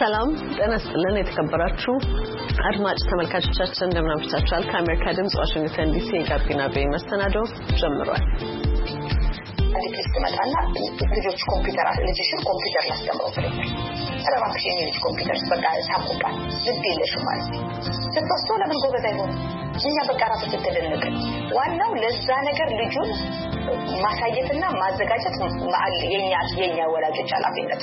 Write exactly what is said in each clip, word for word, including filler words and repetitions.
ሰላም ጤና ይስጥልን የተከበራችሁ አድማጭ ተመልካቾቻችን እንደምን አምሽታችኋል ከአሜሪካ ድምጽ ዋሽንግተን ዲሲ የጋቢና ቤ መስተናዶ ጀምሯል አዲስ ተመጣና ልጆች ኮምፒውተር ልጅሽን ኮምፒውተር ላስተምረው ፍሬክ ሰራባሽ የልጅ ኮምፒውተር በቃ ሳቆባ ልትልሽ ማለት ተፈስቶ ለምን ጎበዝ አይሆን እኛ በቃ ራሱ ተደለቀ ዋናው ለዛ ነገር ልጁን ማሳየትና ማዘጋጀት ማል የኛ የኛ ወላጆች ኃላፊነት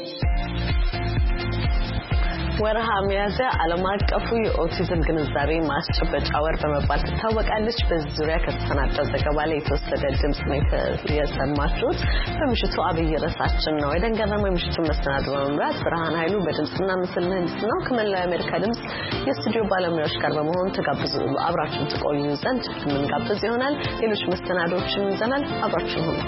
ወርሃ ሚያዝያ ዓለም አቀፉ የኦቲዝም ግንዛቤ ማስጨበጫ ወር በመባል ትታወቃለች። በዚህ ዙሪያ ከተሰናዳው ዘገባ ላይ የተወሰደ ድምጽ ነው የሰማችሁት። በምሽቱ አብይ ርዕሳችን ነው የደንገረመው የምሽቱን መሰናዶ በመምራት ብርሃን ኃይሉ በድምጽና ምስል ምህንድስና ከመላው አሜሪካ ድምጽ የስቱዲዮ ባለሙያዎች ጋር በመሆን ተጋብዙ አብራችሁን ትቆዩ ዘንድ ምንጋብዝ ይሆናል። ሌሎች መሰናዶዎችን ይዘናል። አብራችሁን ሁኑ።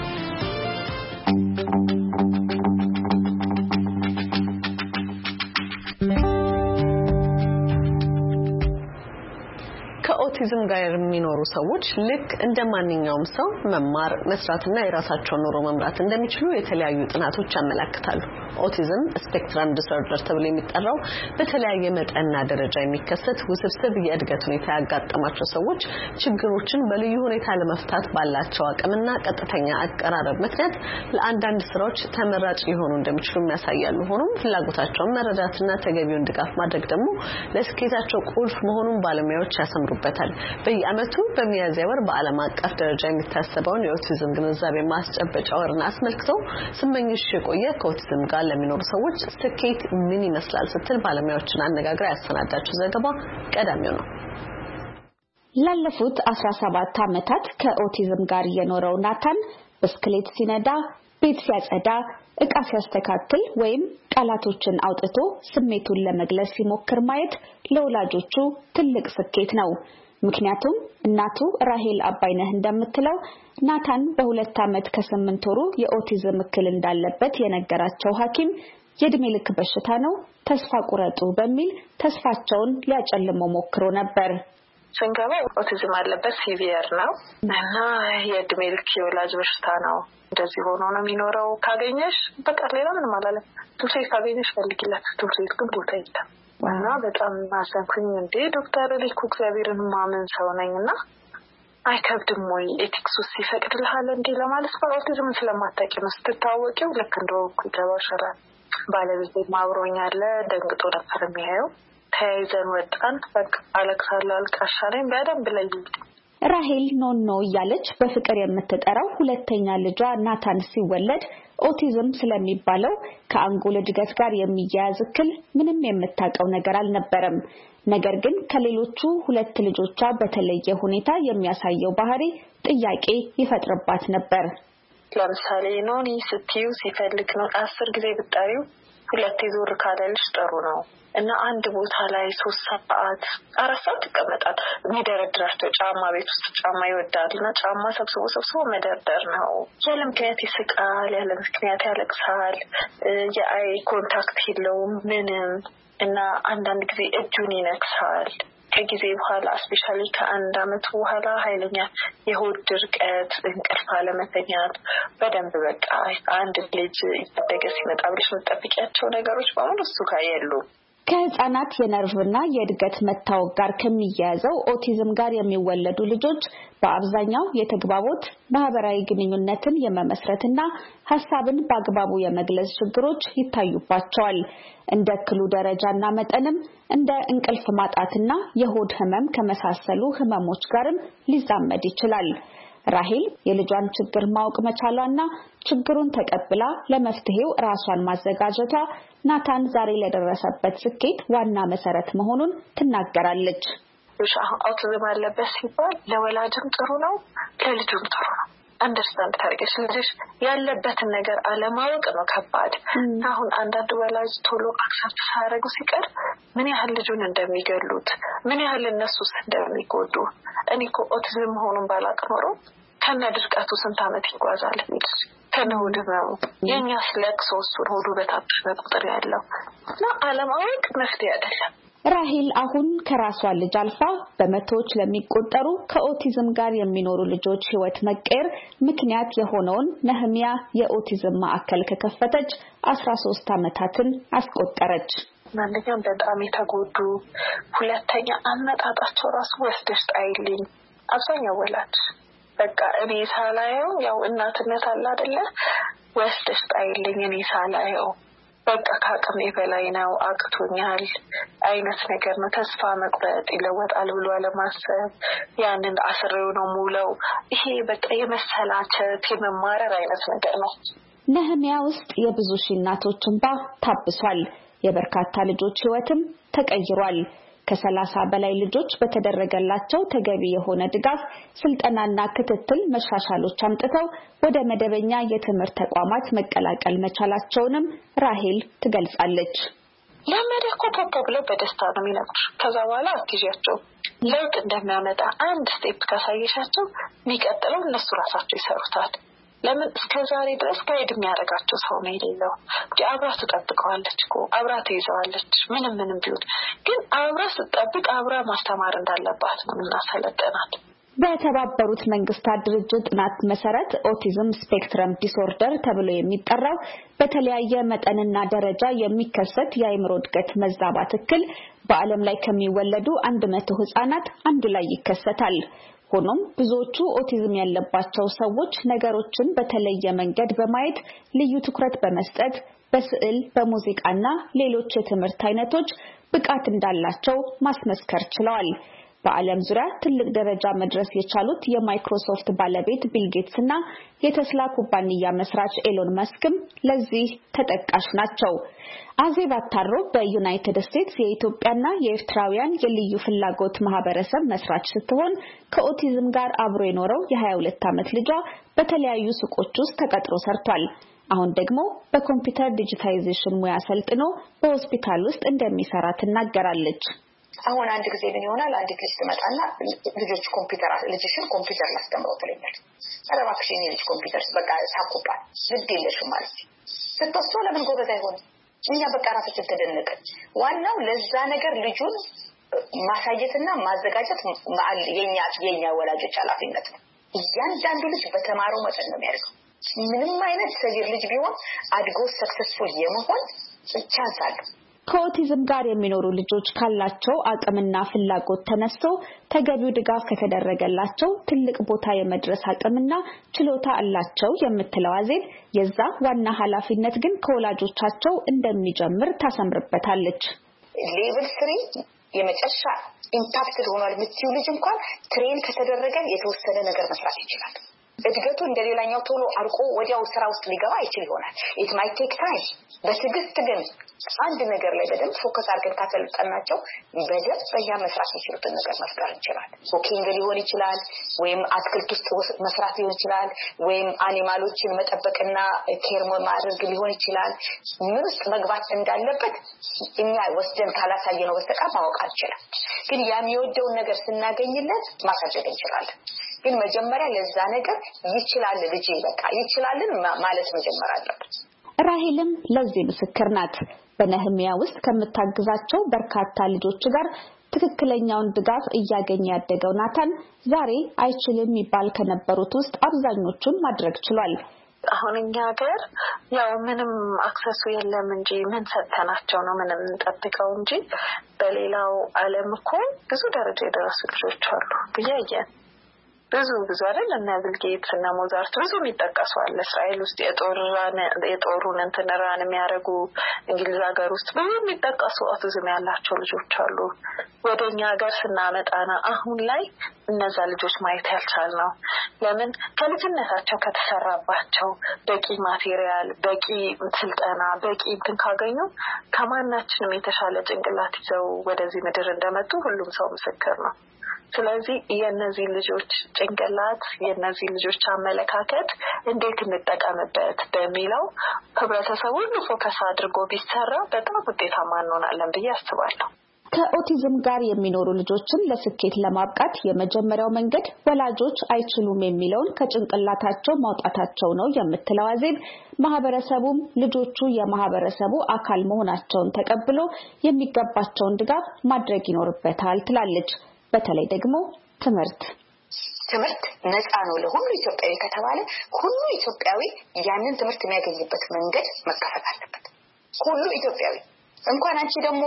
ከኦቲዝም ጋር የሚኖሩ ሰዎች ልክ እንደማንኛውም ሰው መማር መስራትና የራሳቸውን ኑሮ መምራት እንደሚችሉ የተለያዩ ጥናቶች ያመለክታሉ። ኦቲዝም ስፔክትረም ዲስኦርደር ተብሎ የሚጠራው በተለያየ መጠንና ደረጃ የሚከሰት ውስብስብ የእድገት ሁኔታ ያጋጠማቸው ሰዎች ችግሮችን በልዩ ሁኔታ ለመፍታት ባላቸው አቅምና ቀጥተኛ አቀራረብ ምክንያት ለአንዳንድ ስራዎች ተመራጭ ሊሆኑ እንደሚችሉ ያሳያሉ። ሆኖም ፍላጎታቸውን መረዳትና ተገቢውን ድጋፍ ማድረግ ደግሞ ለስኬታቸው ቁልፍ መሆኑን ባለሙያዎች ያሰምሩበታል። በየዓመቱ በሚያዝያ ወር በዓለም አቀፍ ደረጃ የሚታሰበውን የኦቲዝም ግንዛቤ ማስጨበጫ ወርን አስመልክቶ ስመኝሽ የቆየ ከኦቲዝም ጋር ለሚኖሩ ሰዎች ስኬት ምን ይመስላል ስትል ባለሙያዎችን አነጋግራ ያሰናዳችው ዘገባ ቀዳሚው ነው። ላለፉት አስራ ሰባት ዓመታት ከኦቲዝም ጋር የኖረው ናታን ብስክሌት ሲነዳ፣ ቤት ሲያጸዳ፣ ዕቃ ሲያስተካክል ወይም ቃላቶችን አውጥቶ ስሜቱን ለመግለጽ ሲሞክር ማየት ለወላጆቹ ትልቅ ስኬት ነው። ምክንያቱም እናቱ ራሄል አባይነህ እንደምትለው ናታን በሁለት ዓመት ከስምንት ወሩ የኦቲዝም እክል እንዳለበት የነገራቸው ሐኪም የእድሜ ልክ በሽታ ነው ተስፋ ቁረጡ በሚል ተስፋቸውን ሊያጨልመው ሞክሮ ነበር። ስንገባ ኦቲዝም አለበት ሲቪየር ነው እና የእድሜ ልክ የወላጅ በሽታ ነው እንደዚህ ሆኖ ነው የሚኖረው ካገኘሽ በቃ ሌላ ምንም አላለም ትውልድ ካገኘሽ ፈልጊላት ትውልድ ግን ቦታ የለም እና በጣም ማሰንኩኝ እንዴ ዶክተር ሊኩ እግዚአብሔርን ማመን ሰው ነኝና አይከብድም ወይ ኤቲክስ ውስጥ ይፈቅድልሃል እንዴ ለማለት ኦቲዝም ስለማታውቂ ነው ስትታወቂው ልክ እንደው ይገባሻል ባለቤቴ ማብሮኛል ደንግጦ ነበር የሚያየው ተያይዘን ወጣን በቃ አለቅሳለሁ አልቃሻለኝ በደንብ ላይ ራሄል ኖኖ እያለች በፍቅር የምትጠራው ሁለተኛ ልጇ ናታን ሲወለድ ኦቲዝም ስለሚባለው ከአንጎል እድገት ጋር የሚያያዝ እክል ምንም የምታውቀው ነገር አልነበረም። ነገር ግን ከሌሎቹ ሁለት ልጆቿ በተለየ ሁኔታ የሚያሳየው ባህሪ ጥያቄ ይፈጥርባት ነበር። ለምሳሌ ኖኒ ስትዩ ሲፈልግ ነው አስር ጊዜ ብጣሪው ሁለት ዞር ካለልሽ ጥሩ ነው እና አንድ ቦታ ላይ ሶስት ሰዓት አራት ሰዓት ይቀመጣል። የሚደረድራቸው ጫማ ቤት ውስጥ ጫማ ይወዳልና ጫማ ሰብስቦ ሰብስቦ መደርደር ነው። ያለ ምክንያት ይስቃል፣ ያለ ምክንያት ያለቅሳል፣ የአይ ኮንታክት የለውም ምንም እና አንዳንድ ጊዜ እጁን ይነክሳል። ከጊዜ በኋላ ስፔሻሊ ከአንድ አመት በኋላ ኃይለኛ የሆድ ድርቀት፣ እንቅልፍ አለመተኛት በደንብ በቃ አንድ ልጅ እያደገ ሲመጣ ብለሽ የምትጠብቂያቸው ነገሮች በሙሉ እሱ ጋር የሉም። ከህፃናት የነርቭና የእድገት መታወቅ ጋር ከሚያያዘው ኦቲዝም ጋር የሚወለዱ ልጆች በአብዛኛው የተግባቦት ማህበራዊ ግንኙነትን የመመስረትና ሐሳብን በአግባቡ የመግለጽ ችግሮች ይታዩባቸዋል። እንደ እክሉ ደረጃና መጠንም እንደ እንቅልፍ ማጣትና የሆድ ህመም ከመሳሰሉ ህመሞች ጋርም ሊዛመድ ይችላል። ራሄል የልጇን ችግር ማወቅ መቻሏና ችግሩን ተቀብላ ለመፍትሄው ራሷን ማዘጋጀቷ ናታን ዛሬ ለደረሰበት ስኬት ዋና መሰረት መሆኑን ትናገራለች። ኦቲዝም አለበት ሲባል ለወላጅም ጥሩ ነው ለልጁም ጥሩ ነው። አንደርስታንድ ታርገሽ ልጅሽ ያለበትን ነገር አለማወቅ ነው ከባድ። አሁን አንዳንድ ወላጅ ቶሎ አክሰፕት ሳያደርጉ ሲቀር ምን ያህል ልጁን እንደሚገሉት ምን ያህል እነሱስ እንደሚጎዱ እኔ እኮ ኦቲዝም መሆኑን ባላቅ ኖሮ ከነ ድርቀቱ ስንት ዓመት ይጓዛል ልጅ ከነውድ ነው የኛ ስለክስ ወሱን ሆዱ በታጠበ ቁጥር ያለው እና አለማወቅ መፍትሄ አይደለም። ራሄል አሁን ከራሷ ልጅ አልፋ በመቶዎች ለሚቆጠሩ ከኦቲዝም ጋር የሚኖሩ ልጆች ህይወት መቀየር ምክንያት የሆነውን ነህሚያ የኦቲዝም ማዕከል ከከፈተች አስራ ሶስት ዓመታትን አስቆጠረች። አንደኛ በጣም የተጎዱ ሁለተኛ አመጣጣቸው ራሱ ወስደሽ ጣይልኝ አብዛኛው ወላጅ በቃ እኔ ሳላየው ያው እናትነት አለ አይደለ ወስደሽ ጣይልኝ እኔ ሳላየው በቃ ከአቅሜ በላይ ነው አቅቶኛል አይነት ነገር ነው ተስፋ መቁረጥ ይለወጣል ብሎ አለማሰብ ያንን አስሬው ነው ሙለው ይሄ በቃ የመሰላቸት የመማረር አይነት ነገር ነው። ነህሚያ ውስጥ የብዙ ሺህ እናቶች እንባ ታብሷል። የበርካታ ልጆች ህይወትም ተቀይሯል። ከሰላሳ በላይ ልጆች በተደረገላቸው ተገቢ የሆነ ድጋፍ ስልጠናና ክትትል መሻሻሎች አምጥተው ወደ መደበኛ የትምህርት ተቋማት መቀላቀል መቻላቸውንም ራሄል ትገልጻለች። ለመደኮ ተቀብለው በደስታ ነው የሚነግሩሽ። ከዛ በኋላ አትይዣቸው ለውጥ እንደሚያመጣ አንድ ስቴፕ ካሳየሻቸው የሚቀጥለው እነሱ ራሳቸው ይሰሩታል። ለምን እስከዛሬ ድረስ ጋይድ የሚያደርጋቸው ሰው ነው የሌለው። አብራ ትጠብቀዋለች እኮ አብራ ትይዘዋለች ምንም ምንም ቢሆን ግን አብራ ስትጠብቅ አብራ ማስተማር እንዳለባት ነው እናሰለጠናል። በተባበሩት መንግስታት ድርጅት ጥናት መሰረት ኦቲዝም ስፔክትረም ዲስኦርደር ተብሎ የሚጠራው በተለያየ መጠንና ደረጃ የሚከሰት የአእምሮ እድገት መዛባት እክል በዓለም ላይ ከሚወለዱ አንድ መቶ ህጻናት አንዱ ላይ ይከሰታል። ሆኖም ብዙዎቹ ኦቲዝም ያለባቸው ሰዎች ነገሮችን በተለየ መንገድ በማየት ልዩ ትኩረት በመስጠት በስዕል በሙዚቃና ሌሎች የትምህርት አይነቶች ብቃት እንዳላቸው ማስመስከር ችለዋል። በዓለም ዙሪያ ትልቅ ደረጃ መድረስ የቻሉት የማይክሮሶፍት ባለቤት ቢል ጌትስ እና የቴስላ ኩባንያ መስራች ኤሎን መስክም ለዚህ ተጠቃሽ ናቸው። አዜብ አታሮ በዩናይትድ ስቴትስ የኢትዮጵያና የኤርትራውያን የልዩ ፍላጎት ማህበረሰብ መስራች ስትሆን ከኦቲዝም ጋር አብሮ የኖረው የሀያ ሁለት ዓመት ልጇ በተለያዩ ሱቆች ውስጥ ተቀጥሮ ሰርቷል። አሁን ደግሞ በኮምፒውተር ዲጂታይዜሽን ሙያ ሰልጥኖ በሆስፒታል ውስጥ እንደሚሰራ ትናገራለች። አሁን አንድ ጊዜ ምን ይሆናል አንድ ልጅ ትመጣና ልጆች ኮምፒውተር ልጅሽን ኮምፒውተር ላስተምረው ትለኛለች። አረባክሽ የኔ ልጅ ኮምፒውተር በቃ ሳኩባ ልብ የለሽም ማለት ስትወስዶ ለምን ጎበዝ አይሆን እኛ በቃ ራሳችን ተደነቀን። ዋናው ለዛ ነገር ልጁን ማሳየትና ማዘጋጀት የኛ የኛ ወላጆች ኃላፊነት ነው። እያንዳንዱ ልጅ በተማረው መጠን ነው የሚያደርገው። ምንም አይነት ሰጂር ልጅ ቢሆን አድጎ ሰክሰስፉል የመሆን ቻንስ አለው። ከኦቲዝም ጋር የሚኖሩ ልጆች ካላቸው አቅምና ፍላጎት ተነስቶ ተገቢው ድጋፍ ከተደረገላቸው ትልቅ ቦታ የመድረስ አቅምና ችሎታ አላቸው የምትለው አዜብ የዛ ዋና ኃላፊነት ግን ከወላጆቻቸው እንደሚጀምር ታሰምርበታለች። ሌቭል ስሪ የመጨረሻ ኢምፓክትድ ሆኗል የምትዩ ልጅ እንኳን ትሬን ከተደረገ የተወሰነ ነገር መስራት ይችላል። እድገቱ እንደሌላኛው ቶሎ አርቆ ወዲያው ስራ ውስጥ ሊገባ ይችል ይሆናል። it might take time በትዕግስት ግን አንድ ነገር ላይ በደንብ ፎከስ አድርገን ካሰለጠናቸው በደንብ በያ መስራት የሚችሉትን ነገር መፍጠር እንችላለን። ኩኪንግ ሊሆን ይችላል ወይም አትክልት ውስጥ መስራት ሊሆን ይችላል ወይም አኒማሎችን መጠበቅና ኬር ማድረግ ሊሆን ይችላል። ምን ውስጥ መግባት እንዳለበት እኛ ወስደን ካላሳየነው በስተቀር ማወቅ አንችልም። ግን የሚወደውን ነገር ስናገኝለት ማሳደግ እንችላለን። ግን መጀመሪያ ለዛ ነገር ይችላል ልጅ በቃ ይችላልን ማለት መጀመር አለበት። ራሄልም ለዚህ ምስክር ናት። በነህሚያ ውስጥ ከምታግዛቸው በርካታ ልጆች ጋር ትክክለኛውን ድጋፍ እያገኘ ያደገው ናታን ዛሬ አይችልም የሚባል ከነበሩት ውስጥ አብዛኞቹን ማድረግ ችሏል። አሁን እኛ ሀገር ያው ምንም አክሰሱ የለም እንጂ ምን ሰጥተናቸው ነው ምንም እንጠብቀው እንጂ በሌላው ዓለም እኮ ብዙ ደረጃ የደረሱ ልጆች አሉ ብያየን ብዙ ብዙ አይደል እና ቢልጌትስ እና ሞዛርት ብዙ የሚጠቀሱ አለ። እስራኤል ውስጥ የጦርራን የጦሩን እንተራን የሚያረጉ እንግሊዝ ሀገር ውስጥ ብዙ የሚጠቀሱ ኦቲዝም ያላቸው ልጆች አሉ። ወደኛ ሀገር ስናመጣና አሁን ላይ እነዛ ልጆች ማየት ያልቻልነው ለምን ከልጅነታቸው ከተሰራባቸው በቂ ማቴሪያል በቂ ስልጠና በቂ እንትን ካገኙ ከማናችንም የተሻለ ጭንቅላት ይዘው ወደዚህ ምድር እንደመጡ ሁሉም ሰው ምስክር ነው። ስለዚህ የነዚህ ልጆች ጭንቅላት የነዚህ ልጆች አመለካከት እንዴት እንጠቀምበት በሚለው ህብረተሰቡ ሁሉ ፎከስ አድርጎ ቢሰራ በጣም ውጤታማ እንሆናለን ብዬ አስባለሁ። ከኦቲዝም ጋር የሚኖሩ ልጆችን ለስኬት ለማብቃት የመጀመሪያው መንገድ ወላጆች አይችሉም የሚለውን ከጭንቅላታቸው ማውጣታቸው ነው የምትለው አዜብ ማህበረሰቡም ልጆቹ የማህበረሰቡ አካል መሆናቸውን ተቀብሎ የሚገባቸውን ድጋፍ ማድረግ ይኖርበታል ትላለች። በተለይ ደግሞ ትምህርት ትምህርት ነፃ ነው ለሁሉ ኢትዮጵያዊ ከተባለ ሁሉ ኢትዮጵያዊ ያንን ትምህርት የሚያገኝበት መንገድ መከፈት አለበት። ሁሉ ኢትዮጵያዊ እንኳን አንቺ ደግሞ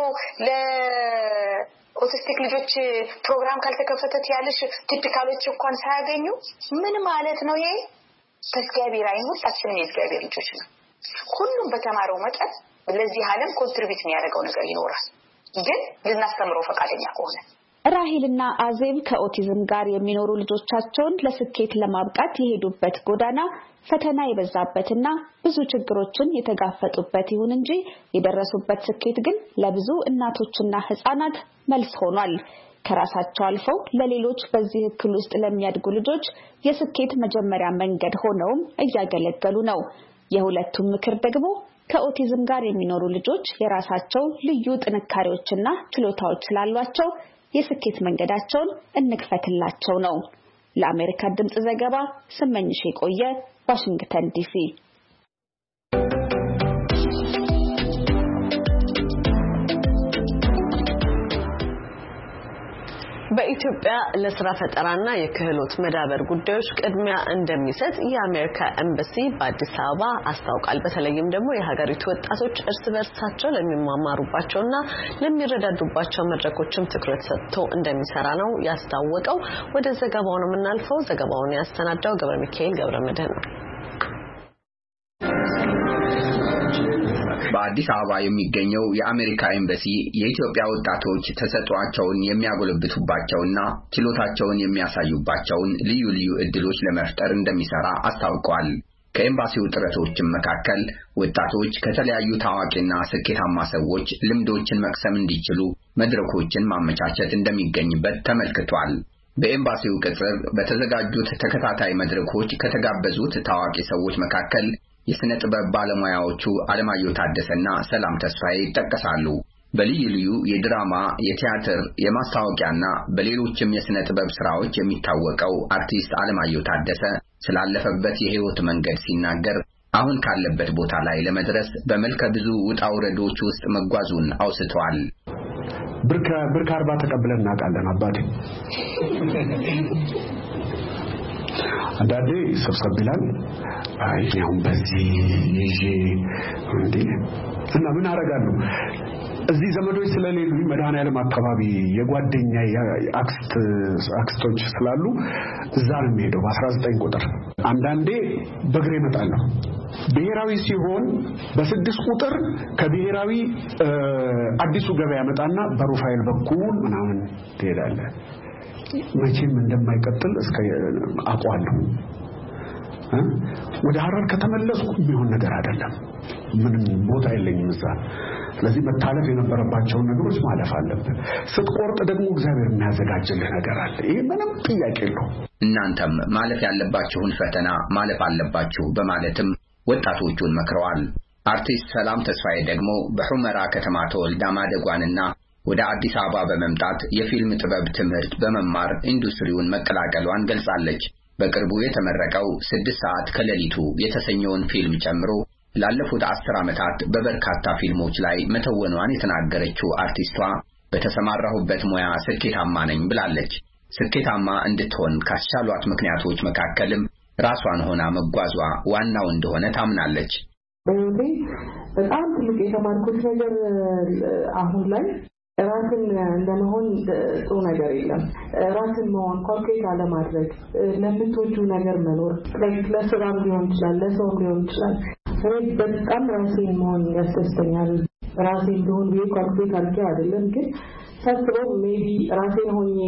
ለኦቲስቲክ ልጆች ፕሮግራም ካልተከፈተት ያለሽ ቲፒካሎች እንኳን ሳያገኙ ምን ማለት ነው ይሄ ተስጋቢራ ይሁን ታስፈን የዝጋቢር ልጆች ነው ሁሉም በተማረው መጠን ለዚህ ዓለም ኮንትሪቢዩት የሚያደርገው ነገር ይኖራል ግን ልናስተምረው ፈቃደኛ ከሆነ ራሂልና አዜብ ከኦቲዝም ጋር የሚኖሩ ልጆቻቸውን ለስኬት ለማብቃት የሄዱበት ጎዳና ፈተና የበዛበትና ብዙ ችግሮችን የተጋፈጡበት ይሁን እንጂ የደረሱበት ስኬት ግን ለብዙ እናቶችና ህፃናት መልስ ሆኗል ከራሳቸው አልፈው ለሌሎች በዚህ እክል ውስጥ ለሚያድጉ ልጆች የስኬት መጀመሪያ መንገድ ሆነውም እያገለገሉ ነው የሁለቱም ምክር ደግሞ ከኦቲዝም ጋር የሚኖሩ ልጆች የራሳቸው ልዩ ጥንካሬዎችና ችሎታዎች ስላሏቸው የስኬት መንገዳቸውን እንክፈትላቸው ነው ለአሜሪካ ድምጽ ዘገባ ስመኝሽ የቆየ ዋሽንግተን ዲሲ በኢትዮጵያ ለስራ ፈጠራና የክህሎት መዳበር ጉዳዮች ቅድሚያ እንደሚሰጥ የአሜሪካ ኤምባሲ በአዲስ አበባ አስታውቋል በተለይም ደግሞ የሀገሪቱ ወጣቶች እርስ በርሳቸው ለሚማማሩባቸውና ለሚረዳዱባቸው መድረኮችም ትኩረት ሰጥቶ እንደሚሰራ ነው ያስታወቀው ወደ ዘገባው ነው የምናልፈው ዘገባውን ያስተናዳው ገብረ ሚካኤል ገብረ መድህን ነው በአዲስ አበባ የሚገኘው የአሜሪካ ኤምባሲ የኢትዮጵያ ወጣቶች ተሰጥቷቸውን የሚያጎለብቱባቸውና ችሎታቸውን የሚያሳዩባቸውን ልዩ ልዩ እድሎች ለመፍጠር እንደሚሰራ አስታውቋል። ከኤምባሲው ጥረቶችም መካከል ወጣቶች ከተለያዩ ታዋቂና ስኬታማ ሰዎች ልምዶችን መቅሰም እንዲችሉ መድረኮችን ማመቻቸት እንደሚገኝበት ተመልክቷል። በኤምባሲው ቅጽር በተዘጋጁት ተከታታይ መድረኮች ከተጋበዙት ታዋቂ ሰዎች መካከል የስነ ጥበብ ባለሙያዎቹ አለማየሁ ታደሰና ሰላም ተስፋዬ ይጠቀሳሉ። በልዩ ልዩ የድራማ፣ የቲያትር፣ የማስታወቂያና በሌሎችም የስነ ጥበብ ስራዎች የሚታወቀው አርቲስት አለማየሁ ታደሰ ስላለፈበት የህይወት መንገድ ሲናገር አሁን ካለበት ቦታ ላይ ለመድረስ በመልከ ብዙ ውጣ ውረዶች ውስጥ መጓዙን አውስተዋል። ብርካ ብርካ አርባ ተቀብለን እናውቃለን አባቴ አንዳንዴ ሰብሰብ ይላል አይ ነው በዚህ ይዤ እንዴ እና ምን አረጋለሁ እዚህ ዘመዶች ስለሌሉ መድኃኒዓለም አካባቢ የጓደኛ አክስት አክስቶች ስላሉ እዛ ነው የሚሄደው በ19 ቁጥር አንዳንዴ በግሬ መጣለሁ ብሔራዊ ሲሆን በስድስት ቁጥር ከብሔራዊ አዲሱ ገበያ መጣና በሩፋኤል በኩል ምናምን ትሄዳለህ መቼም እንደማይቀጥል እስከ አቋለሁ ወደ ሐረር ከተመለስኩ ቢሆን ነገር አይደለም ምንም ቦታ የለኝም እዛ ስለዚህ መታለፍ የነበረባቸው ነገሮች ማለፍ አለበት ስትቆርጥ ደግሞ እግዚአብሔር የሚያዘጋጅልህ ነገር አለ ይሄ ምንም ጥያቄ የለውም እናንተም ማለፍ ያለባችሁን ፈተና ማለፍ አለባችሁ በማለትም ወጣቶቹን መክረዋል አርቲስት ሰላም ተስፋዬ ደግሞ በሁመራ ከተማ ተወልዳ ማደጓንና ወደ አዲስ አበባ በመምጣት የፊልም ጥበብ ትምህርት በመማር ኢንዱስትሪውን መቀላቀሏን ገልጻለች በቅርቡ የተመረቀው ስድስት ሰዓት ከሌሊቱ የተሰኘውን ፊልም ጨምሮ ላለፉት አስር ዓመታት በበርካታ ፊልሞች ላይ መተወኗን የተናገረችው አርቲስቷ በተሰማራሁበት ሙያ ስኬታማ ነኝ ብላለች ስኬታማ እንድትሆን ካስቻሏት ምክንያቶች መካከልም ራሷን ሆና መጓዟ ዋናው እንደሆነ ታምናለች በእኔ በጣም ትልቅ የተማርኩት ነገር አሁን ላይ ራስን እንደመሆን ጥሩ ነገር የለም ራስን መሆን ኮንክሪት አለማድረግ ለምትወጁ ነገር መኖር ለስራም ሊሆን ይችላል ለሰውም ሊሆን ይችላል እኔ በጣም ራሴን መሆን ያስደስተኛል ራሴን ቢሆን ቢሆን ኮንክሪት አድርጌ አይደለም ግን ሳስበው ሜቢ ራሴን ሆኜ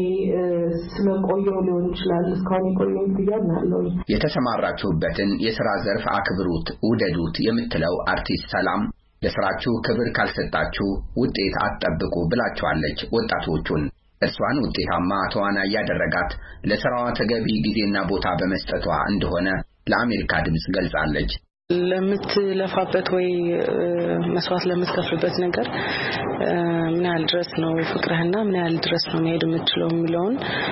ስለቆየው ሊሆን ይችላል እስካሁን የቆየው ብያለሁ የተሰማራችሁበትን የሥራ ዘርፍ አክብሩት ውደዱት የምትለው አርቲስት ሰላም ለስራችሁ ክብር ካልሰጣችሁ ውጤት አትጠብቁ ብላችኋለች ወጣቶቹን እርሷን ውጤታማ ተዋናይ ያደረጋት ለስራዋ ተገቢ ጊዜና ቦታ በመስጠቷ እንደሆነ ለአሜሪካ ድምጽ ገልጻለች ለምትለፋበት ወይ መስዋዕት ለምትከፍልበት ነገር ምን ያህል ድረስ ነው ፍቅርህና ምን ያህል ድረስ ነው መሄድ የምትችለው የሚለውን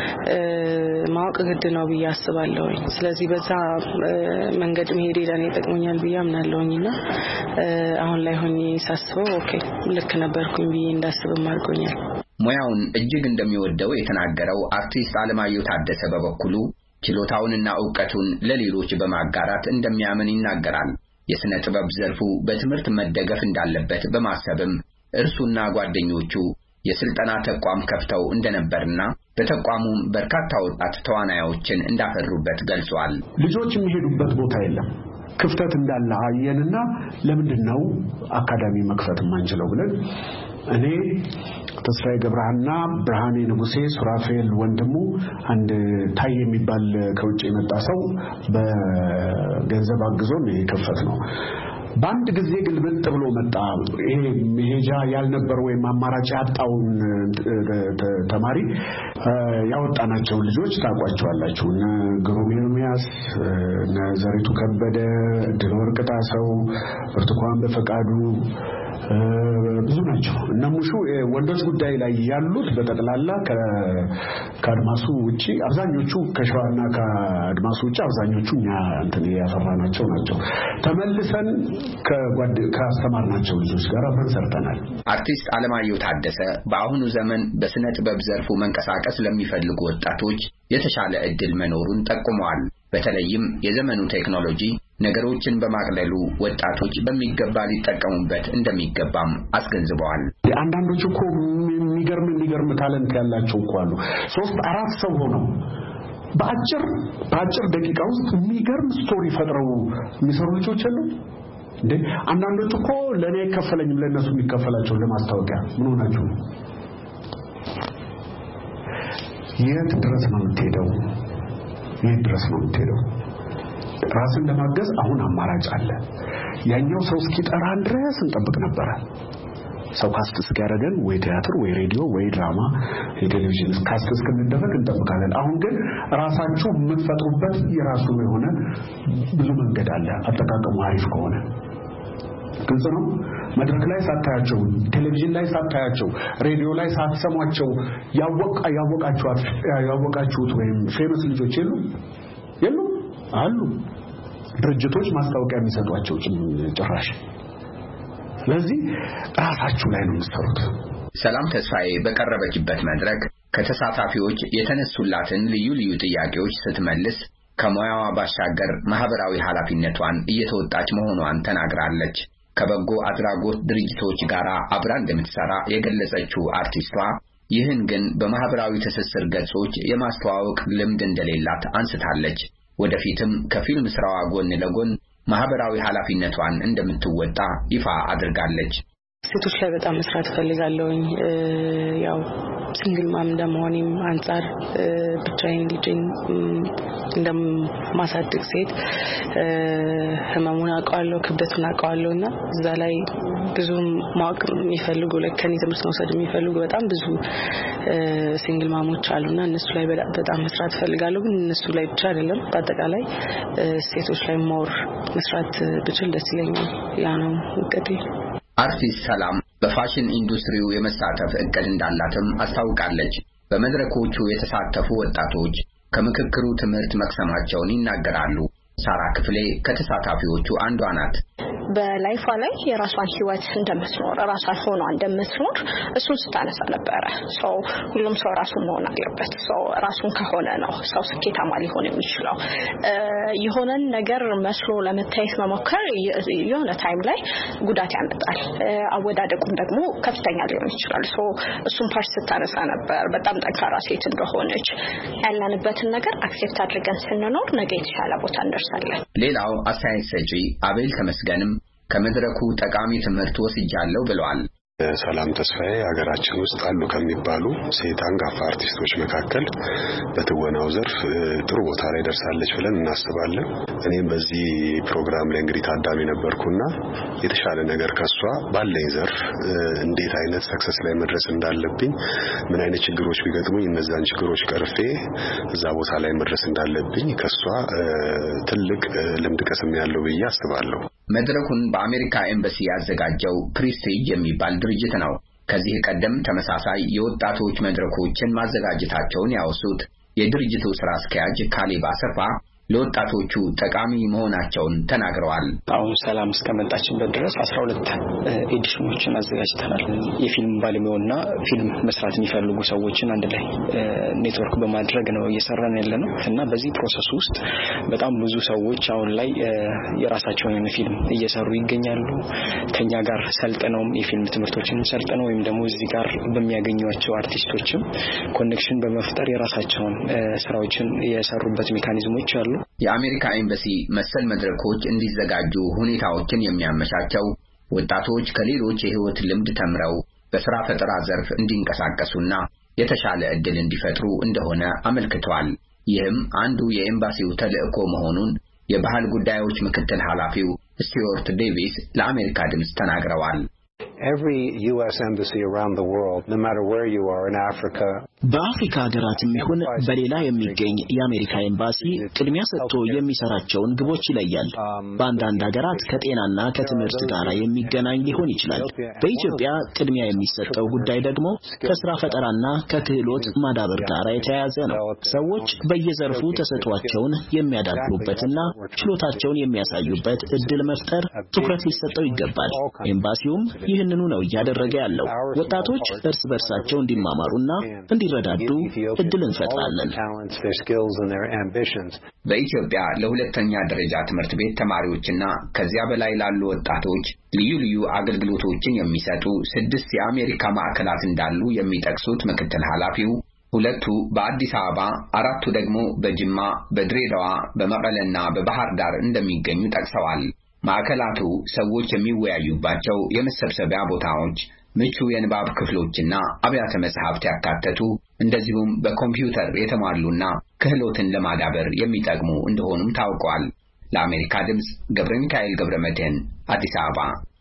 ማወቅ ግድ ነው ብዬ አስባለሁ ስለዚህ በዛ መንገድ መሄድ ለኔ ጠቅሞኛል ብዬ አምናለሁኝና አሁን ላይ ሆኜ ሳስበው ኦኬ ልክ ነበርኩኝ ብዬ እንዳስብም አድርጎኛል ሙያውን እጅግ እንደሚወደው የተናገረው አርቲስት አለማየሁ ታደሰ በበኩሉ ችሎታውንና ዕውቀቱን ለሌሎች በማጋራት እንደሚያምን ይናገራል የስነ ጥበብ ዘርፉ በትምህርት መደገፍ እንዳለበት በማሰብም እርሱና ጓደኞቹ የስልጠና ተቋም ከፍተው እንደነበርና በተቋሙም በርካታ ወጣት ተዋናዮችን እንዳፈሩበት ገልጿል። ልጆች የሚሄዱበት ቦታ የለም። ክፍተት እንዳለ አየንና ለምንድነው አካዳሚ መክፈት ማንችለው ብለን እኔ ተስፋዬ ገብረሃና ብርሃኔ ንጉሴ ሱራፌል ወንድሙ አንድ ታይ የሚባል ከውጭ የመጣ ሰው በገንዘብ አግዞን የከፈት ነው። ባንድ ጊዜ ግልብጥ ብሎ መጣ። ይሄ መሄጃ ያልነበረ ወይ ማማራጭ ያጣውን ተማሪ ያወጣናቸው ልጆች ታቋቸዋላችሁ። እነ ግሩም ኤርሚያስ፣ እነ ዘሪቱ ከበደ፣ ድልወርቅ ጣሰው፣ ብርቱካን በፈቃዱ ብዙ ናቸው። እና ሙሹ ወንዶች ጉዳይ ላይ ያሉት በተጠላላ ከአድማሱ ውጪ አብዛኞቹ ከሸዋና ከአድማሱ ውጪ አብዛኞቹ እኛ እንትን ያፈራናቸው ናቸው። ተመልሰን ከጓድ ካስተማርናቸው ልጆች ጋር አብረን ሰርተናል። አርቲስት አለማየሁ ታደሰ በአሁኑ ዘመን በስነ ጥበብ ዘርፉ መንቀሳቀስ ለሚፈልጉ ወጣቶች የተሻለ እድል መኖሩን ጠቁመዋል። በተለይም የዘመኑ ቴክኖሎጂ ነገሮችን በማቅለሉ ወጣቶች በሚገባ ሊጠቀሙበት እንደሚገባም አስገንዝበዋል። አንዳንዶቹ እኮ የሚገርም የሚገርም ታለንት ያላቸው እኮ አሉ። ሶስት አራት ሰው ሆነው በአጭር በአጭር ደቂቃ ውስጥ የሚገርም ስቶሪ ፈጥረው የሚሰሩ ልጆች አሉ። እንዴ አንዳንዶቹ እኮ ለኔ አይከፈለኝም ለነሱ የሚከፈላቸው ለማስታወቂያ ምን ሆናችሁ? የት ድረስ ነው የምትሄደው? የት ድረስ ነው የምትሄደው? ራስን ለማገዝ አሁን አማራጭ አለ። ያኛው ሰው እስኪጠራን ድረስ እንጠብቅ ነበር። ሰው ካስት እስኪያደርገን ወይ ቲያትር ወይ ሬዲዮ ወይ ድራማ የቴሌቪዥን ካስት እስከምንደረግ እንጠብቃለን። አሁን ግን ራሳችሁ የምትፈጥሩበት የራሱ የሆነ ብዙ መንገድ አለ። አጠቃቀሙ አሪፍ ከሆነ ግልጽ ነው። መድረክ ላይ ሳታያቸው፣ ቴሌቪዥን ላይ ሳታያቸው፣ ሬዲዮ ላይ ሳትሰሟቸው ያወቃ ያወቃችሁት ያወቃችሁት ወይም ፌመስ ልጆች የሉ የሉ አሉ። ድርጅቶች ማስታወቂያ የሚሰጧቸው ጭራሽ። ስለዚህ ራሳችሁ ላይ ነው የምትሰሩት። ሰላም ተስፋዬ በቀረበችበት መድረክ ከተሳታፊዎች የተነሱላትን ልዩ ልዩ ጥያቄዎች ስትመልስ ከሙያዋ ባሻገር ማህበራዊ ኃላፊነቷን እየተወጣች መሆኗን ተናግራለች። ከበጎ አድራጎት ድርጅቶች ጋር አብራ እንደምትሰራ የገለጸችው አርቲስቷ ይህን ግን በማህበራዊ ትስስር ገጾች የማስተዋወቅ ልምድ እንደሌላት አንስታለች። ወደፊትም ከፊልም ስራዋ ጎን ለጎን ማህበራዊ ኃላፊነቷን እንደምትወጣ ይፋ አድርጋለች። ሴቶች ላይ በጣም መስራት ፈልጋለሁኝ። ያው ሲንግል ማም እንደመሆኔም አንፃር ብቻዬን ልጅን እንደማሳድግ ሴት ህመሙን አውቀዋለሁ፣ ክብደቱን አውቀዋለሁና እዛ ላይ ብዙ ማወቅ የሚፈልጉ ለከኔ ትምህርት መውሰድ የሚፈልጉ በጣም ብዙ ሲንግል ማሞች አሉና እነሱ ላይ በጣም መስራት ፈልጋለሁ። ግን እነሱ ላይ ብቻ አይደለም፣ በአጠቃላይ ሴቶች ላይ ሞር መስራት ብችል ደስ ይለኛል። ያ ነው እቅዴ። አርቲስት ሰላም በፋሽን ኢንዱስትሪው የመሳተፍ እቅድ እንዳላትም አስታውቃለች። በመድረኮቹ የተሳተፉ ወጣቶች ከምክክሩ ትምህርት መቅሰማቸውን ይናገራሉ። ሳራ ክፍሌ ከተሳታፊዎቹ አንዷ ናት። በላይፏ ላይ የራሷን ህይወት እንደምትኖር ራሷን ሆኗ እንደምትኖር እሱን ስታነሳ ነበረ። ሰው ሁሉም ሰው ራሱን መሆን አለበት። ሰው ራሱን ከሆነ ነው ሰው ስኬታማ ሊሆን የሚችለው። የሆነን ነገር መስሎ ለመታየት መሞከር የሆነ ታይም ላይ ጉዳት ያመጣል። አወዳደቁም ደግሞ ከፍተኛ ሊሆን ይችላል። ሰው እሱን ፓርት ስታነሳ ነበር። በጣም ጠንካራ ሴት እንደሆነች ያለንበትን ነገር አክሴፕት አድርገን ስንኖር ነገ የተሻለ ቦታ እንደርሳለን። ሌላው አስተያየት ሰጪ አቤል ተመስገንም ከመድረኩ ጠቃሚ ትምህርት ወስጃለሁ ብለዋል። ሰላም ተስፋዬ ሀገራችን ውስጥ አሉ ከሚባሉ ሴት አንጋፋ አርቲስቶች መካከል በትወናው ዘርፍ ጥሩ ቦታ ላይ ደርሳለች ብለን እናስባለን። እኔም በዚህ ፕሮግራም ላይ እንግዲህ ታዳሚ ነበርኩና የተሻለ ነገር ከሷ ባለኝ ዘርፍ እንዴት አይነት ሰክሰስ ላይ መድረስ እንዳለብኝ፣ ምን አይነት ችግሮች ቢገጥሙኝ እነዛን ችግሮች ቀርፌ እዛ ቦታ ላይ መድረስ እንዳለብኝ ከሷ ትልቅ ልምድ ቀስሜያለሁ ብዬ አስባለሁ። መድረኩን በአሜሪካ ኤምባሲ ያዘጋጀው ፕሪስቲጅ የሚባል ድርጅት ነው። ከዚህ ቀደም ተመሳሳይ የወጣቶች መድረኮችን ማዘጋጀታቸውን ያወሱት የድርጅቱ ስራ አስኪያጅ ካሌብ አሰፋ ለወጣቶቹ ጠቃሚ መሆናቸውን ተናግረዋል። አሁን ሰላም እስከመጣችበት ድረስ አስራ ሁለት ኤዲሽኖችን አዘጋጅተናል። የፊልም ባለሙያና ፊልም መስራት የሚፈልጉ ሰዎችን አንድ ላይ ኔትወርክ በማድረግ ነው እየሰራን ያለነው እና በዚህ ፕሮሰስ ውስጥ በጣም ብዙ ሰዎች አሁን ላይ የራሳቸውን ፊልም እየሰሩ ይገኛሉ። ከኛ ጋር ሰልጥነው የፊልም ትምህርቶችን ሰልጥነው ወይም ደግሞ እዚህ ጋር በሚያገኙዋቸው አርቲስቶችም ኮኔክሽን በመፍጠር የራሳቸውን ስራዎችን የሰሩበት ሜካኒዝሞች አሉ። የአሜሪካ ኤምባሲ መሰል መድረኮች እንዲዘጋጁ ሁኔታዎችን የሚያመቻቸው ወጣቶች ከሌሎች የህይወት ልምድ ተምረው በስራ ፈጠራ ዘርፍ እንዲንቀሳቀሱና የተሻለ ዕድል እንዲፈጥሩ እንደሆነ አመልክቷል። ይህም አንዱ የኤምባሲው ተልእኮ መሆኑን የባህል ጉዳዮች ምክትል ኃላፊው ስቲዩአርት ዴቪስ ለአሜሪካ ድምጽ ተናግረዋል። Every U S embassy around the world, no matter where you are in Africa, በአፍሪካ ሀገራትም ይሁን በሌላ የሚገኝ የአሜሪካ ኤምባሲ ቅድሚያ ሰጥቶ የሚሰራቸውን ግቦች ይለያል። በአንዳንድ ሀገራት ከጤናና ከትምህርት ጋር የሚገናኝ ሊሆን ይችላል። በኢትዮጵያ ቅድሚያ የሚሰጠው ጉዳይ ደግሞ ከስራ ፈጠራና ከክህሎት ማዳበር ጋር የተያያዘ ነው። ሰዎች በየዘርፉ ተሰጥቷቸውን የሚያዳብሩበትና ችሎታቸውን የሚያሳዩበት እድል መፍጠር ትኩረት ሊሰጠው ይገባል። ኤምባሲውም ይህንኑ ነው እያደረገ ያለው። ወጣቶች እርስ በርሳቸው እንዲማማሩና እንዲረዳዱ እድል እንፈጥራለን። በኢትዮጵያ ለሁለተኛ ደረጃ ትምህርት ቤት ተማሪዎችና ከዚያ በላይ ላሉ ወጣቶች ልዩ ልዩ አገልግሎቶችን የሚሰጡ ስድስት የአሜሪካ ማዕከላት እንዳሉ የሚጠቅሱት ምክትል ኃላፊው ሁለቱ በአዲስ አበባ፣ አራቱ ደግሞ በጅማ፣ በድሬዳዋ፣ በመቀለና በባህር ዳር እንደሚገኙ ጠቅሰዋል። ማዕከላቱ ሰዎች የሚወያዩባቸው የመሰብሰቢያ ቦታዎች፣ ምቹ የንባብ ክፍሎችና አብያተ መጻሕፍት ያካተቱ እንደዚሁም በኮምፒውተር የተሟሉና ክህሎትን ለማዳበር የሚጠቅሙ እንደሆኑም ታውቋል። ለአሜሪካ ድምጽ ገብረ ሚካኤል ገብረመድህን አዲስ አበባ።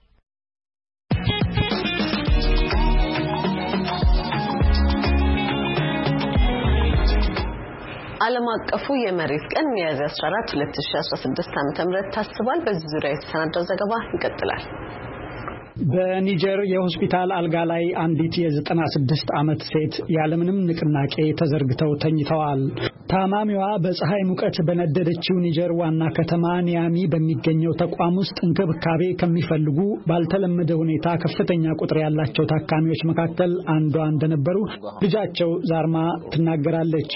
ዓለም አቀፉ የመሬት ቀን ሚያዝያ አስራ አራት ሁለት ሺህ አስራ ስድስት ዓ.ም ታስቧል። በዚህ ዙሪያ የተሰናዳው ዘገባ ይቀጥላል። በኒጀር የሆስፒታል አልጋ ላይ አንዲት የዘጠና ስድስት ዓመት ሴት ያለምንም ንቅናቄ ተዘርግተው ተኝተዋል። ታማሚዋ በፀሐይ ሙቀት በነደደችው ኒጀር ዋና ከተማ ኒያሚ በሚገኘው ተቋም ውስጥ እንክብካቤ ከሚፈልጉ ባልተለመደ ሁኔታ ከፍተኛ ቁጥር ያላቸው ታካሚዎች መካከል አንዷ እንደነበሩ ልጃቸው ዛርማ ትናገራለች።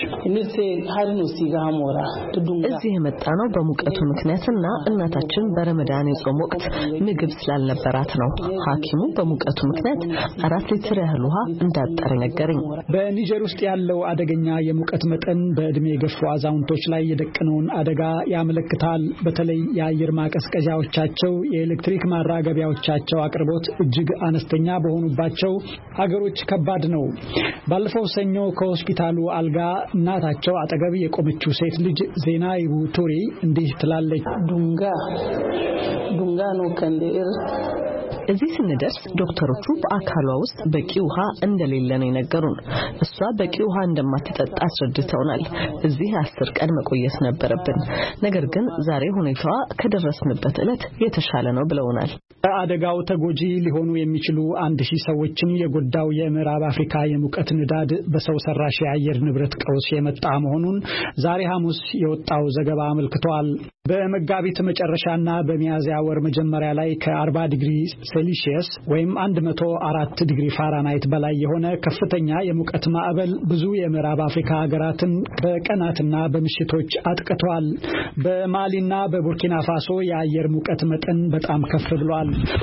እዚህ የመጣነው በሙቀቱ ምክንያትና እናታችን በረመዳን የጾም ወቅት ምግብ ስላልነበራት ነው። ሐኪሙ በሙቀቱ ምክንያት አራት ሊትር ያህል ውሃ እንዳጠረ ነገረኝ። በኒጀር ውስጥ ያለው አደገኛ የሙቀት መጠን በእድሜ የገፉ አዛውንቶች ላይ የደቀነውን አደጋ ያመለክታል። በተለይ የአየር ማቀዝቀዣዎቻቸው፣ የኤሌክትሪክ ማራገቢያዎቻቸው አቅርቦት እጅግ አነስተኛ በሆኑባቸው ሀገሮች ከባድ ነው። ባለፈው ሰኞ ከሆስፒታሉ አልጋ እናታቸው አጠገብ የቆመችው ሴት ልጅ ዜናይቡ ቱሪ እንዲህ ትላለች። ዱንጋ ዱንጋ ነው ከንዴር እዚህ ስንደርስ ዶክተሮቹ በአካሏ ውስጥ በቂ ውሃ እንደሌለ ነው የነገሩን። እሷ በቂ ውሃ እንደማትጠጣ አስረድተውናል። እዚህ አስር ቀን መቆየት ነበረብን። ነገር ግን ዛሬ ሁኔታዋ ከደረስንበት ዕለት የተሻለ ነው ብለውናል። በአደጋው ተጎጂ ሊሆኑ የሚችሉ አንድ ሺህ ሰዎችን የጎዳው የምዕራብ አፍሪካ የሙቀት ንዳድ በሰው ሰራሽ የአየር ንብረት ቀውስ የመጣ መሆኑን ዛሬ ሐሙስ የወጣው ዘገባ አመልክቷል። በመጋቢት መጨረሻና በሚያዝያ ወር መጀመሪያ ላይ ከአርባ ዲግሪ ሴልሺየስ ወይም አንድ መቶ አራት ዲግሪ ፋራናይት በላይ የሆነ ከፍተኛ የሙቀት ማዕበል ብዙ የምዕራብ አፍሪካ ሀገራትን በቀናትና በምሽቶች አጥቅቷል። በማሊና በቡርኪና ፋሶ የአየር ሙቀት መጠን በጣም ከፍ ብሏል።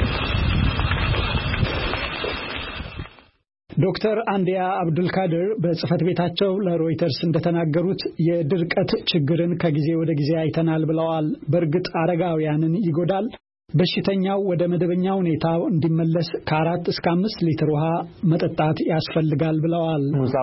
ዶክተር አንዲያ አብዱልካድር በጽፈት ቤታቸው ለሮይተርስ እንደተናገሩት የድርቀት ችግርን ከጊዜ ወደ ጊዜ አይተናል ብለዋል። በእርግጥ አረጋውያንን ይጎዳል። በሽተኛው ወደ መደበኛ ሁኔታው እንዲመለስ ከአራት እስከ አምስት ሊትር ውሃ መጠጣት ያስፈልጋል ብለዋል።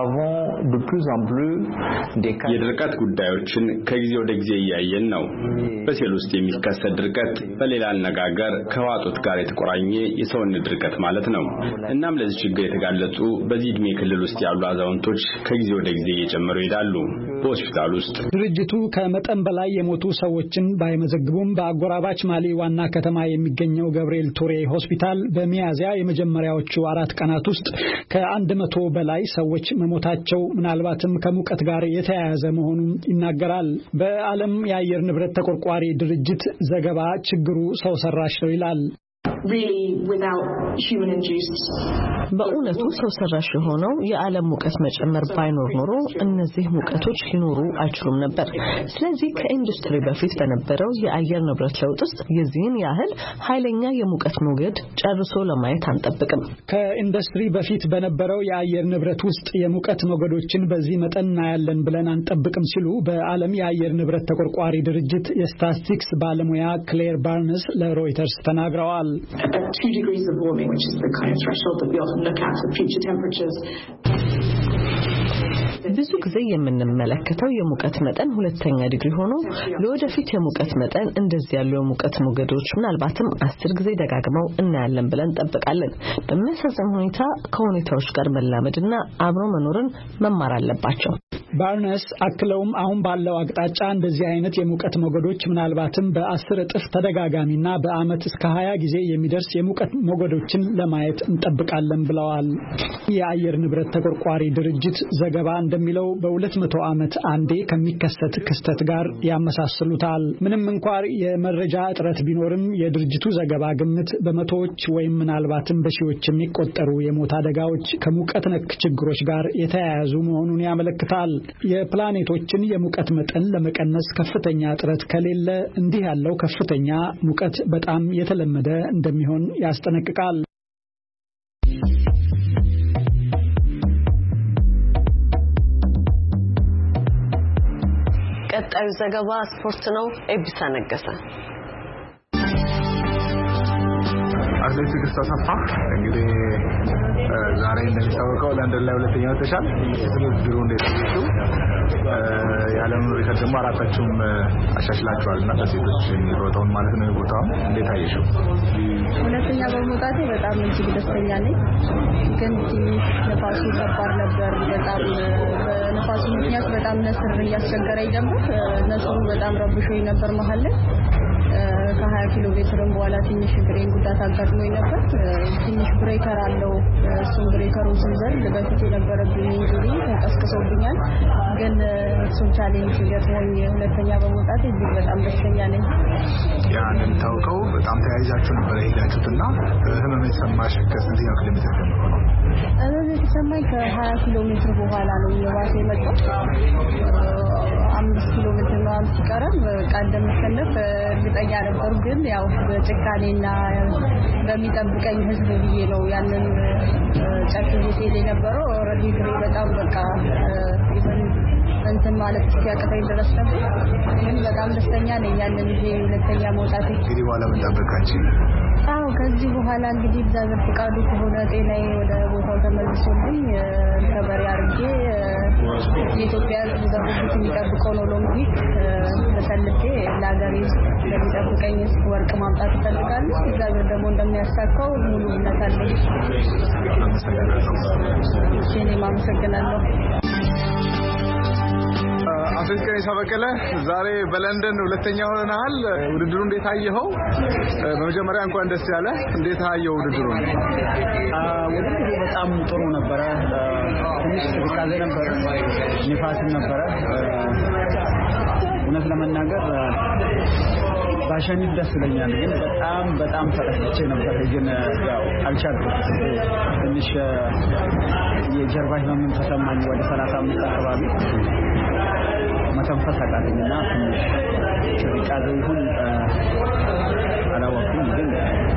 የድርቀት ጉዳዮችን ከጊዜ ወደ ጊዜ እያየን ነው። በሴል ውስጥ የሚከሰት ድርቀት በሌላ አነጋገር ከዋጡት ጋር የተቆራኘ የሰውነት ድርቀት ማለት ነው። እናም ለዚህ ችግር የተጋለጡ በዚህ እድሜ ክልል ውስጥ ያሉ አዛውንቶች ከጊዜ ወደ ጊዜ እየጨመሩ ይሄዳሉ። በሆስፒታል ውስጥ። ድርጅቱ ከመጠን በላይ የሞቱ ሰዎችን ባይመዘግቡም በአጎራባች ማሊ ዋና ከተማ የሚገኘው ገብርኤል ቱሬ ሆስፒታል በሚያዝያ የመጀመሪያዎቹ አራት ቀናት ውስጥ ከአንድ መቶ በላይ ሰዎች መሞታቸው ምናልባትም ከሙቀት ጋር የተያያዘ መሆኑን ይናገራል። በዓለም የአየር ንብረት ተቆርቋሪ ድርጅት ዘገባ ችግሩ ሰው ሰራሽ ነው ይላል። በእውነቱ ሰው ሰራሽ የሆነው የዓለም ሙቀት መጨመር ባይኖር ኖሮ እነዚህ ሙቀቶች ሊኖሩ አይችሉም ነበር። ስለዚህ ከኢንዱስትሪ በፊት በነበረው የአየር ንብረት ለውጥ ውስጥ የዚህን ያህል ኃይለኛ የሙቀት ሞገድ ጨርሶ ለማየት አንጠብቅም። ከኢንዱስትሪ በፊት በነበረው የአየር ንብረት ውስጥ የሙቀት ሞገዶችን በዚህ መጠን እናያለን ብለን አንጠብቅም ሲሉ በዓለም የአየር ንብረት ተቆርቋሪ ድርጅት የስታቲስቲክስ ባለሙያ ክሌር ባርነስ ለሮይተርስ ተናግረዋል። At two degrees of warming, which is the kind of threshold that we often look at for future temperatures. ብዙ ጊዜ የምንመለከተው የሙቀት መጠን ሁለተኛ ዲግሪ ሆኖ ለወደፊት የሙቀት መጠን እንደዚህ ያሉ የሙቀት ሞገዶች ምናልባትም አስር ጊዜ ደጋግመው እናያለን ብለን እንጠብቃለን። በሚያሳዝን ሁኔታ ከሁኔታዎች ጋር መላመድና አብሮ መኖርን መማር አለባቸው። ባርነስ አክለውም አሁን ባለው አቅጣጫ እንደዚህ አይነት የሙቀት ሞገዶች ምናልባትም በአስር እጥፍ ተደጋጋሚና በአመት እስከ ሀያ ጊዜ የሚደርስ የሙቀት ሞገዶችን ለማየት እንጠብቃለን ብለዋል። የአየር ንብረት ተቆርቋሪ ድርጅት ዘገባ እንደሚለው በሁለት መቶ ዓመት አንዴ ከሚከሰት ክስተት ጋር ያመሳስሉታል። ምንም እንኳን የመረጃ እጥረት ቢኖርም የድርጅቱ ዘገባ ግምት በመቶዎች ወይም ምናልባትም በሺዎች የሚቆጠሩ የሞት አደጋዎች ከሙቀት ነክ ችግሮች ጋር የተያያዙ መሆኑን ያመለክታል። የፕላኔቶችን የሙቀት መጠን ለመቀነስ ከፍተኛ ጥረት ከሌለ እንዲህ ያለው ከፍተኛ ሙቀት በጣም የተለመደ እንደሚሆን ያስጠነቅቃል። ቀጣዩ ዘገባ ስፖርት ነው። ኤቢሳ ነገሰ አትሌቲክስ ተሰፋ እንግዲህ ዛሬ እንደሚታወቀው ለንደን ላይ ሁለተኛ ወጥተሻል። ድሮ እንደተሰጡ የዓለም ሪከርድ ደግሞ አራታችሁም አሻሽላችኋልና በሴቶች የሚሮጠውን ማለት ነው። ቦታው እንዴት አየሽው? ሁለተኛ በመውጣቴ በጣም እጅግ ደስተኛ ነኝ። ግን ትንሽ ነፋሱ ከባድ ነበር። በጣም በነፋሱ ምክንያት በጣም ነስር እያስቸገረኝ ነበር። ነስሩ በጣም ረብሾኝ ነበር መሀል ላይ ከሀያ ኪሎ ሜትርም በኋላ ትንሽ ብሬን ጉዳት አጋጥሞኝ ነበር። ትንሽ ብሬከር አለው። እሱም ብሬከሩን ስንዘል በፊት የነበረብኝ ኢንጁሪ ተቀስቅሶብኛል። ግን እሱን ቻሌንጅ ገጥሞኝ ሁለተኛ በመውጣት እጅግ በጣም ደስተኛ ነኝ። ያ እንደምታውቀው በጣም ተያይዛችሁ ነበር የሄዳችሁትና ህመም የተሰማሽ ከስንተኛው ኪሎ ሜትር ጀምሮ ነው? ህመም የተሰማኝ ከሀያ ኪሎ ሜትር በኋላ ነው የባሰ የመጣው። አምስት ኪሎ ሜትር ነው ሲቀረን ቃል እንደምሸነፍ እርግጠኛ ነበር። ግን ያው በጭካኔና በሚጠብቀኝ ህዝብ ብዬ ነው ያንን ጨክዬ ሲሄድ የነበረው። ኦልሬዲ ግሬ በጣም በቃ እንትን ማለት እስኪያቅተኝ ድረስ ነበር። ግን በጣም ደስተኛ ነኝ ያንን ጊዜ ሁለተኛ መውጣቴ። እንግዲህ በኋላ ምን ጠብቃችሁ? አዎ ከዚህ በኋላ እንግዲህ እግዚአብሔር ፈቃዱ ከሆነ ጤናዬ ወደ ቦታው ተመልሶልኝ ከበሬ አድርጌ የኢትዮጵያ ዘውድ የሚጠብቀውን ኦሎምፒክ ተሰልፌ ለሀገሬ እንደሚጠብቀኝ ወርቅ ማምጣት እፈልጋለሁ። እግዚአብሔር ደግሞ እንደሚያሳካው ሙሉ እምነት አለኝ። እኔም አመሰግናለሁ። አትሌት ቀነኒሳ በቀለ ዛሬ በለንደን ሁለተኛ ሆነሃል። ውድድሩ እንዴት አየኸው? በመጀመሪያ እንኳን ደስ ያለ። እንዴት አየኸው ውድድሩን? ውድድሩ በጣም ጥሩ ነበረ። ትንሽ ቅዝቃዜ ነበር፣ ንፋስም ነበረ። እውነት ለመናገር ባሸንፍ ደስ ይለኛል። ግን በጣም በጣም ተረስቼ ነበር። ግን ያው አልቻልኩም። ትንሽ የጀርባ ህመም ተሰማኝ። ወደ ሰላሳ አምስት አካባቢ መተንፈስ አቃተኝና ትንሽ ቅዝቃዜ ይሁን አላወኩም። ግን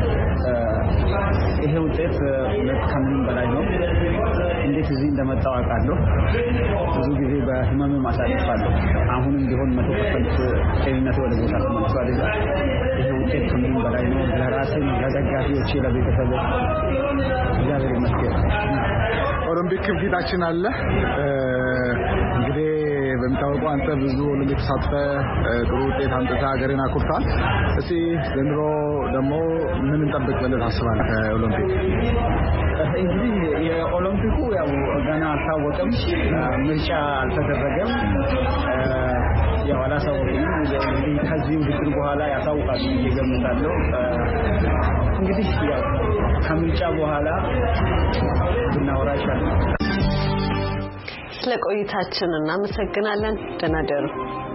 ይሄ ውጤት ከምንም በላይ ነው። እንዴት እዚህ እንደመጣሁ አውቃለሁ። ብዙ ጊዜ በህመም ማሳለፋለሁ። አሁንም ቢሆን መቶ ፐርሰንት ጤንነቴ ወደ ቦታ ተመልሷል። ይሄ ውጤት ከምንም በላይ ነው። ለራሴ፣ ለደጋፊዎቼ፣ ለቤተሰብ እግዚአብሔር ይመስገን። ኦሎምፒክ ፊታችን አለ። እንግዲህ በሚታወቀው አንተ ብዙ ኦሎምፒክ ተሳትፈህ ጥሩ ውጤት አምጥተህ ሀገርን አኩርተሃል። እስቲ ዘንድሮ ደግሞ ምን እንጠብቅ ብለህ ታስባለህ ከኦሎምፒክ? እንግዲህ የኦሎምፒኩ ያው ገና አልታወቀም፣ ምርጫ አልተደረገም፣ ያው አላሳወቁም። እንግዲህ ከዚህ ውድድር በኋላ ያሳውቃሉ ብዬ ገምታለሁ። እንግዲህ ያው ከምርጫ በኋላ ብናወራ ይሻላል። ስለቆይታችን እናመሰግናለን። ደህና ደሩ።